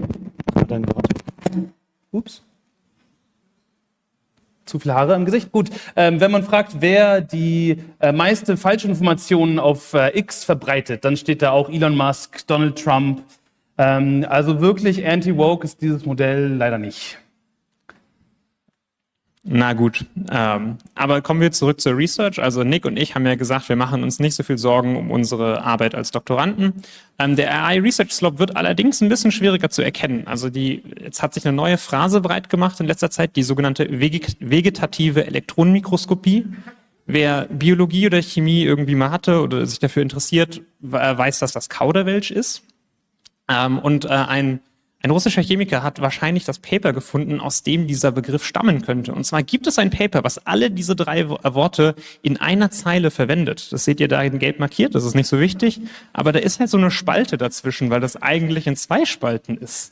Ups. Zu viele Haare im Gesicht. Gut, wenn man fragt, wer die meiste Falschinformationen auf X verbreitet, dann steht da auch Elon Musk, Donald Trump. Also wirklich anti-woke ist dieses Modell leider nicht. Na gut, aber kommen wir zurück zur Research. Also Nick und ich haben ja gesagt, wir machen uns nicht so viel Sorgen um unsere Arbeit als Doktoranden. Der AI Research Slope wird allerdings ein bisschen schwieriger zu erkennen. Also jetzt hat sich eine neue Phrase breit gemacht in letzter Zeit, die sogenannte vegetative Elektronenmikroskopie. Wer Biologie oder Chemie irgendwie mal hatte oder sich dafür interessiert, weiß, dass das Kauderwelsch ist. Ein russischer Chemiker hat wahrscheinlich das Paper gefunden, aus dem dieser Begriff stammen könnte. Und zwar gibt es ein Paper, was alle diese 3 Worte in einer Zeile verwendet. Das seht ihr da in gelb markiert, das ist nicht so wichtig. Aber da ist halt so eine Spalte dazwischen, weil das eigentlich in 2 Spalten ist.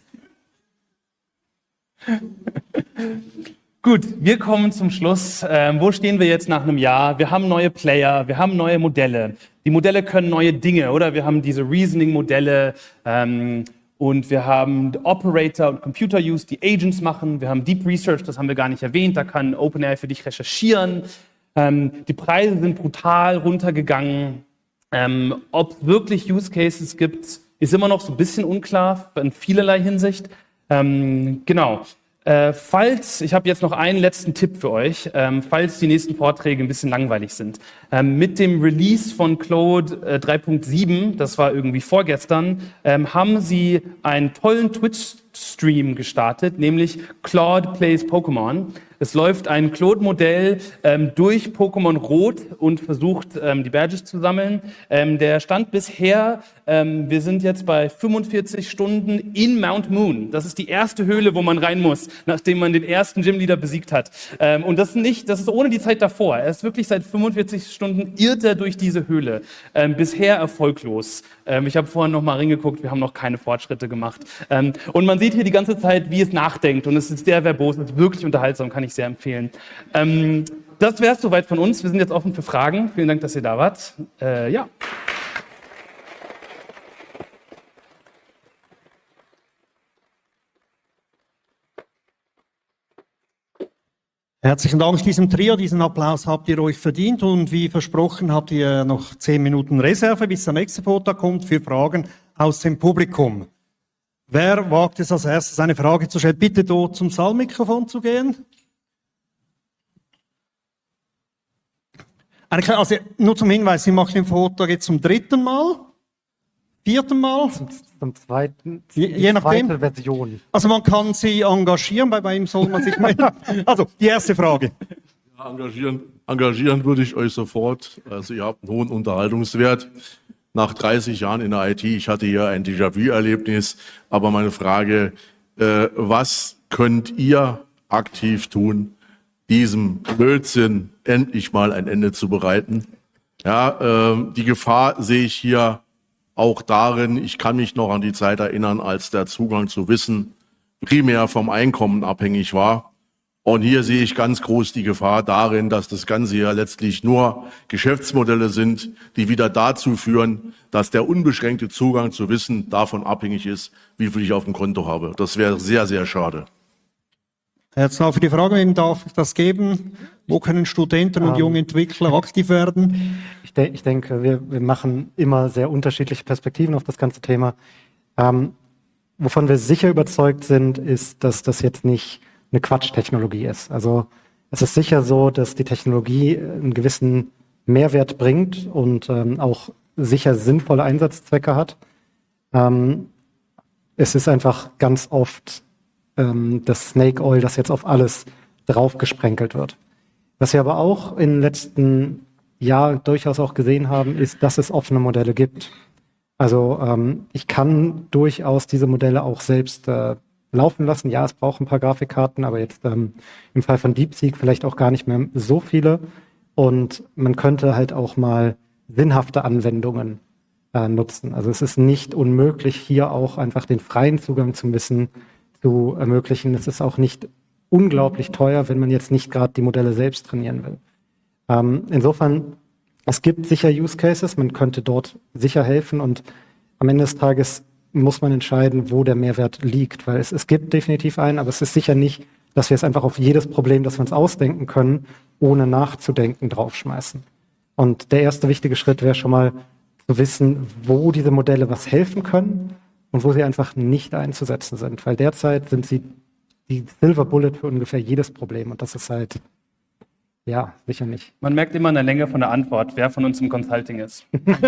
Gut, wir kommen zum Schluss. Wo stehen wir jetzt nach einem Jahr? Wir haben neue Player, wir haben neue Modelle. Die Modelle können neue Dinge, oder? Wir haben diese Reasoning-Modelle, und wir haben Operator und Computer Use, die Agents machen. Wir haben Deep Research, das haben wir gar nicht erwähnt. Da kann OpenAI für dich recherchieren. Die Preise sind brutal runtergegangen. Ob es wirklich Use Cases gibt, ist immer noch so ein bisschen unklar in vielerlei Hinsicht. Genau. Ich habe jetzt noch einen letzten Tipp für euch, falls die nächsten Vorträge ein bisschen langweilig sind. Mit dem Release von Claude 3.7, das war irgendwie vorgestern, haben sie einen tollen Twitch-Stream gestartet, nämlich Claude Plays Pokémon. Es läuft ein Claude-Modell durch Pokémon Rot und versucht, die Badges zu sammeln. Der Stand bisher, wir sind jetzt bei 45 Stunden in Mount Moon. Das ist die erste Höhle, wo man rein muss, nachdem man den ersten Gym-Leader besiegt hat. Und das ist ohne die Zeit davor. Er ist wirklich seit 45 Stunden irrt er durch diese Höhle. Bisher erfolglos. Ich habe vorhin noch mal reingeguckt, wir haben noch keine Fortschritte gemacht. Und man sieht hier die ganze Zeit, wie es nachdenkt. Und es ist sehr verbos, es ist wirklich unterhaltsam, kann ich sehr empfehlen. Das wäre es soweit von uns. Wir sind jetzt offen für Fragen. Vielen Dank, dass ihr da wart. Ja. Herzlichen Dank diesem Trio. Diesen Applaus habt ihr euch verdient. Und wie versprochen habt ihr noch 10 Minuten Reserve, bis der nächste Vortrag kommt für Fragen. aus dem Publikum. Wer wagt es als erstes, eine Frage zu stellen? Bitte dort zum Saalmikrofon zu gehen. Also nur zum Hinweis, Sie machen den Vortrag jetzt zum 3. Mal, 4. Mal? Zum zweiten, Je nachdem. zweite Version. Also man kann Sie engagieren, bei ihm soll man sich melden. Also, die erste Frage. Ja, engagieren würde ich euch sofort. Also ihr habt einen hohen Unterhaltungswert. Nach 30 Jahren in der IT, ich hatte hier ein Déjà-vu-Erlebnis, aber meine Frage, was könnt ihr aktiv tun, diesem Blödsinn endlich mal ein Ende zu bereiten? Ja, die Gefahr sehe ich hier auch darin, ich kann mich noch an die Zeit erinnern, als der Zugang zu Wissen primär vom Einkommen abhängig war. Und hier sehe ich ganz groß die Gefahr darin, dass das Ganze ja letztlich nur Geschäftsmodelle sind, die wieder dazu führen, dass der unbeschränkte Zugang zu Wissen davon abhängig ist, wie viel ich auf dem Konto habe. Das wäre sehr, sehr schade. Herzlichen Dank für die Frage. Wem darf ich das geben? Wo können Studenten und junge Entwickler aktiv werden? Ich denke, wir machen immer sehr unterschiedliche Perspektiven auf das ganze Thema. Wovon wir sicher überzeugt sind, ist, dass das jetzt nicht eine Quatschtechnologie ist. Also es ist sicher so, dass die Technologie einen gewissen Mehrwert bringt und auch sicher sinnvolle Einsatzzwecke hat. Es ist einfach ganz oft das Snake Oil, das jetzt auf alles draufgesprenkelt wird. Was wir aber auch im letzten Jahr durchaus auch gesehen haben, ist, dass es offene Modelle gibt. Also ich kann durchaus diese Modelle auch selbst laufen lassen. Ja, es braucht ein paar Grafikkarten, aber jetzt im Fall von DeepSeek vielleicht auch gar nicht mehr so viele. Und man könnte halt auch mal sinnhafte Anwendungen nutzen. Also es ist nicht unmöglich, hier auch einfach den freien Zugang zum Wissen zu ermöglichen. Es ist auch nicht unglaublich teuer, wenn man jetzt nicht gerade die Modelle selbst trainieren will. Insofern, es gibt sicher Use Cases, man könnte dort sicher helfen und am Ende des Tages muss man entscheiden, wo der Mehrwert liegt, weil es gibt definitiv einen, aber es ist sicher nicht, dass wir es einfach auf jedes Problem, das wir uns ausdenken können, ohne nachzudenken, draufschmeißen. Und der erste wichtige Schritt wäre schon mal zu wissen, wo diese Modelle was helfen können und wo sie einfach nicht einzusetzen sind, weil derzeit sind sie die Silver Bullet für ungefähr jedes Problem und das ist halt, ja, sicher nicht. Man merkt immer in der Länge von der Antwort, wer von uns im Consulting ist.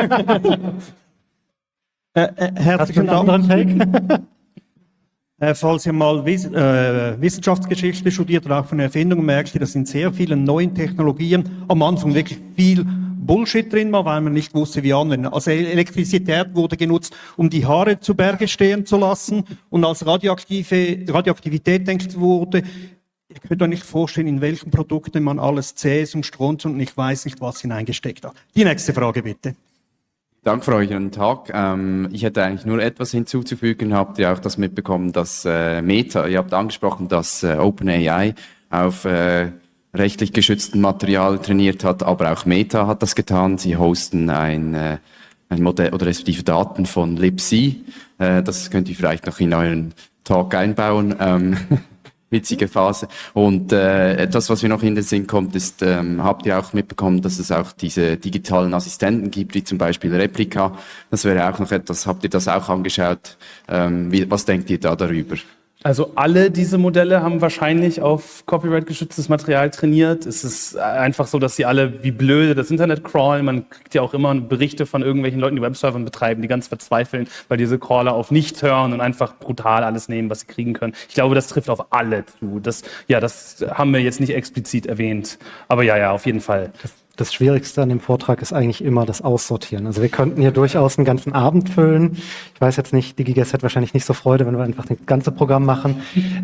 Herzlichen Dank. Falls ihr mal Wissenschaftsgeschichte studiert oder auch von Erfindungen, merkt ihr, dass in sehr vielen neuen Technologien am Anfang wirklich viel Bullshit drin war, weil man nicht wusste, wie anwenden. Also Elektrizität wurde genutzt, um die Haare zu Berge stehen zu lassen und als Radioaktivität denkt wurde, ihr könnt euch nicht vorstellen, in welchen Produkten man alles Cäsium, Strontium und ich weiß nicht, was hineingesteckt hat. Die nächste Frage bitte. Danke für euren Tag. Ich hätte eigentlich nur etwas hinzuzufügen. Habt ihr auch das mitbekommen, dass Meta, ihr habt angesprochen, dass OpenAI auf rechtlich geschütztem Material trainiert hat, aber auch Meta hat das getan. Sie hosten ein Modell oder respektive Daten von libc. Das könnt ihr vielleicht noch in euren Talk einbauen. Witzige Phase. Und das, was mir noch in den Sinn kommt, ist, habt ihr auch mitbekommen, dass es auch diese digitalen Assistenten gibt, wie zum Beispiel Replika. Das wäre auch noch etwas, habt ihr das auch angeschaut? Was denkt ihr da darüber? Also alle diese Modelle haben wahrscheinlich auf Copyright-geschütztes Material trainiert. Es ist einfach so, dass sie alle wie blöde das Internet crawlen. Man kriegt ja auch immer Berichte von irgendwelchen Leuten, die Webserver betreiben, die ganz verzweifeln, weil diese Crawler auf nichts hören und einfach brutal alles nehmen, was sie kriegen können. Ich glaube, das trifft auf alle zu. Das haben wir jetzt nicht explizit erwähnt. Aber ja, auf jeden Fall. Das Schwierigste an dem Vortrag ist eigentlich immer das Aussortieren. Also wir könnten hier durchaus einen ganzen Abend füllen. Ich weiß jetzt nicht, die GGS hat wahrscheinlich nicht so Freude, wenn wir einfach das ganze Programm machen.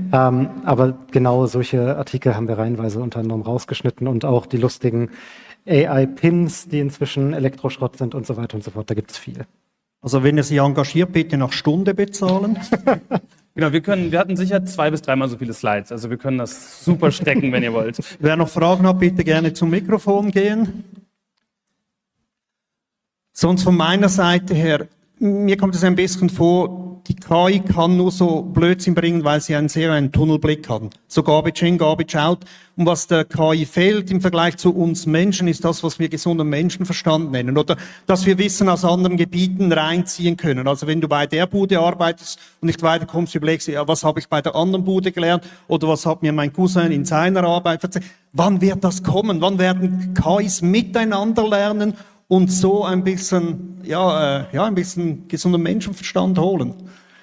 Aber genau solche Artikel haben wir reihenweise unter anderem rausgeschnitten und auch die lustigen AI-Pins, die inzwischen Elektroschrott sind und so weiter und so fort. Da gibt es viel. Also wenn ihr Sie engagiert, bitte nach Stunde bezahlen. Genau, wir hatten sicher 2 bis 3 Mal so viele Slides. Also wir können das super strecken, wenn ihr wollt. Wer noch Fragen hat, bitte gerne zum Mikrofon gehen. Sonst von meiner Seite her, mir kommt es ein bisschen vor, die KI kann nur so Blödsinn bringen, weil sie einen Tunnelblick haben. So Garbage in, Garbage out. Und was der KI fehlt im Vergleich zu uns Menschen, ist das, was wir gesunden Menschenverstand nennen. Oder, dass wir Wissen aus anderen Gebieten reinziehen können. Also wenn du bei der Bude arbeitest und nicht weiterkommst, überlegst du, ja, was habe ich bei der anderen Bude gelernt? Oder was hat mir mein Cousin in seiner Arbeit erzählt? Wann wird das kommen? Wann werden KIs miteinander lernen und so ein bisschen, ein bisschen gesunden Menschenverstand holen?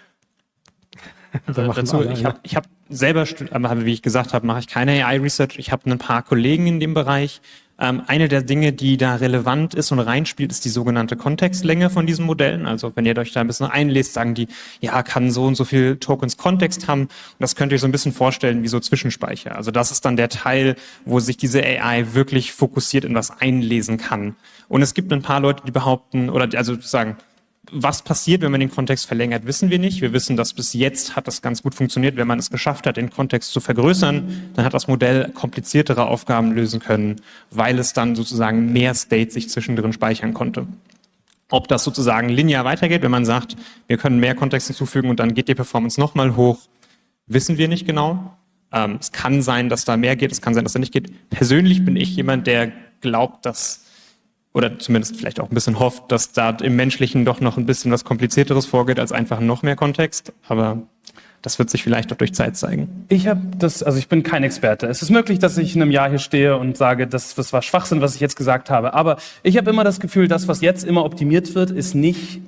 Dazu, ich hab selber, wie ich gesagt habe, mache ich keine AI-Research. Ich habe ein paar Kollegen in dem Bereich. Eine der Dinge, die da relevant ist und reinspielt, ist die sogenannte Kontextlänge von diesen Modellen. Also wenn ihr euch da ein bisschen einlest, sagen die, ja, kann so und so viel Tokens Kontext haben. Und das könnt ihr euch so ein bisschen vorstellen wie so Zwischenspeicher. Also das ist dann der Teil, wo sich diese AI wirklich fokussiert in was einlesen kann. Und es gibt ein paar Leute, die behaupten, oder also sagen, was passiert, wenn man den Kontext verlängert, wissen wir nicht. Wir wissen, dass bis jetzt hat das ganz gut funktioniert. Wenn man es geschafft hat, den Kontext zu vergrößern, dann hat das Modell kompliziertere Aufgaben lösen können, weil es dann sozusagen mehr State sich zwischendrin speichern konnte. Ob das sozusagen linear weitergeht, wenn man sagt, wir können mehr Kontext hinzufügen und dann geht die Performance nochmal hoch, wissen wir nicht genau. Es kann sein, dass da mehr geht, es kann sein, dass da nicht geht. Persönlich bin ich jemand, der glaubt, dass oder zumindest vielleicht auch ein bisschen hofft, dass da im Menschlichen doch noch ein bisschen was Komplizierteres vorgeht, als einfach noch mehr Kontext. Aber das wird sich vielleicht auch durch Zeit zeigen. Ich bin kein Experte. Es ist möglich, dass ich in einem Jahr hier stehe und sage, das war Schwachsinn, was ich jetzt gesagt habe. Aber ich habe immer das Gefühl, das, was jetzt immer optimiert wird, ist nicht,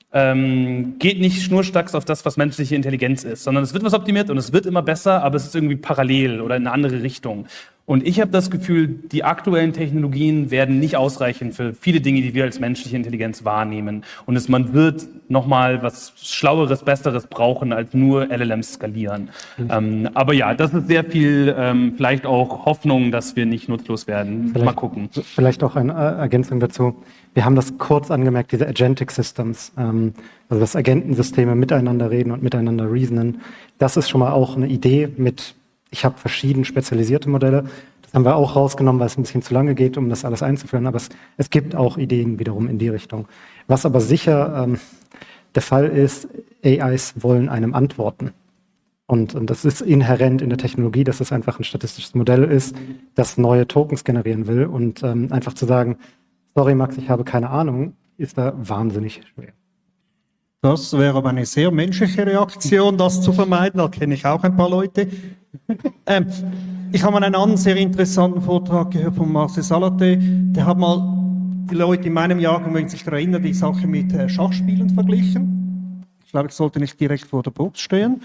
geht nicht schnurstracks auf das, was menschliche Intelligenz ist, sondern es wird was optimiert und es wird immer besser, aber es ist irgendwie parallel oder in eine andere Richtung. Und ich habe das Gefühl, die aktuellen Technologien werden nicht ausreichen für viele Dinge, die wir als menschliche Intelligenz wahrnehmen. Und man wird nochmal was Schlaueres, Besseres brauchen, als nur LLMs skalieren. Aber ja, das ist sehr viel vielleicht auch Hoffnung, dass wir nicht nutzlos werden. Mal gucken. Vielleicht auch eine Ergänzung dazu. Wir haben das kurz angemerkt, diese Agentic Systems, also dass Agentensysteme miteinander reden und miteinander reasonen. Das ist schon mal auch eine Idee mit, ich habe verschieden spezialisierte Modelle. Das haben wir auch rausgenommen, weil es ein bisschen zu lange geht, um das alles einzuführen. Aber es gibt auch Ideen wiederum in die Richtung. Was aber sicher der Fall ist, AIs wollen einem antworten. Und das ist inhärent in der Technologie, dass es einfach ein statistisches Modell ist, das neue Tokens generieren will. Und einfach zu sagen, sorry Max, ich habe keine Ahnung, ist da wahnsinnig schwer. Das wäre aber eine sehr menschliche Reaktion, das zu vermeiden. Da kenne ich auch ein paar Leute. Ich habe mal einen anderen sehr interessanten Vortrag gehört von Marcel Salaté. Der hat mal die Leute in meinem Jahrgang, wenn sich erinnern, die Sache mit Schachspielen verglichen. Ich glaube, ich sollte nicht direkt vor der Box stehen.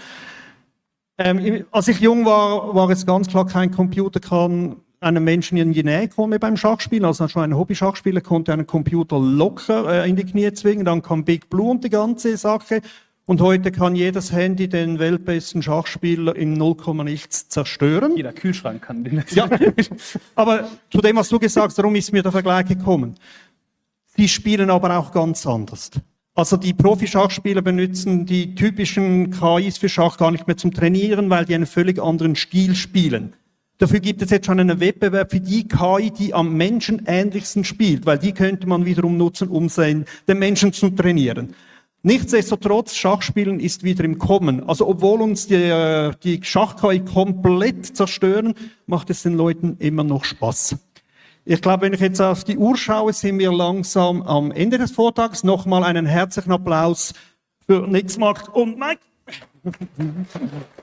Als ich jung war, war es ganz klar, kein Computer kann einem Menschen in die Nähe kommen beim Schachspielen. Also schon ein Hobby-Schachspieler konnte einen Computer locker in die Knie zwingen. Dann kam Big Blue und die ganze Sache. Und heute kann jedes Handy den weltbesten Schachspieler in 0, nichts zerstören. Jeder Kühlschrank kann den. Ja, aber zu dem, was du gesagt hast, darum ist mir der Vergleich gekommen. Sie spielen aber auch ganz anders. Also die Profi-Schachspieler benutzen die typischen KIs für Schach gar nicht mehr zum Trainieren, weil die einen völlig anderen Stil spielen. Dafür gibt es jetzt schon einen Wettbewerb für die KI, die am Menschen ähnlichsten spielt, weil die könnte man wiederum nutzen, um den Menschen zu trainieren. Nichtsdestotrotz, Schachspielen ist wieder im Kommen. Also obwohl uns die Schach-KI komplett zerstören, macht es den Leuten immer noch Spaß. Ich glaube, wenn ich jetzt auf die Uhr schaue, sind wir langsam am Ende des Vortrags. Nochmal einen herzlichen Applaus für Nixmarkt und Mike.